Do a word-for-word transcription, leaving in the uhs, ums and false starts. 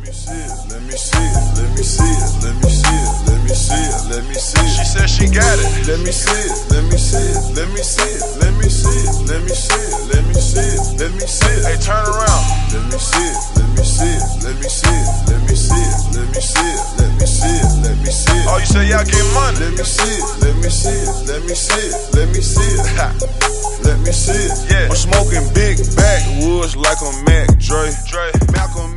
me see it, let me see it, let me see it, let me see it, let me see it, let me see it. She said she got it. Let me see it, let me see it, let me see it, let me see it, let me see it, let me see it, let me see it. Hey, turn around. Let me see it, let me see it, let me see it, let me see it, let me see it, let me see it, let me see it. Oh, you say y'all get money? Let me see it, let me see it, let me see it, let me see it. Let me see it. Yeah. I'm smoking big backwoods like I'm Mac Dre. Dre. Malcolm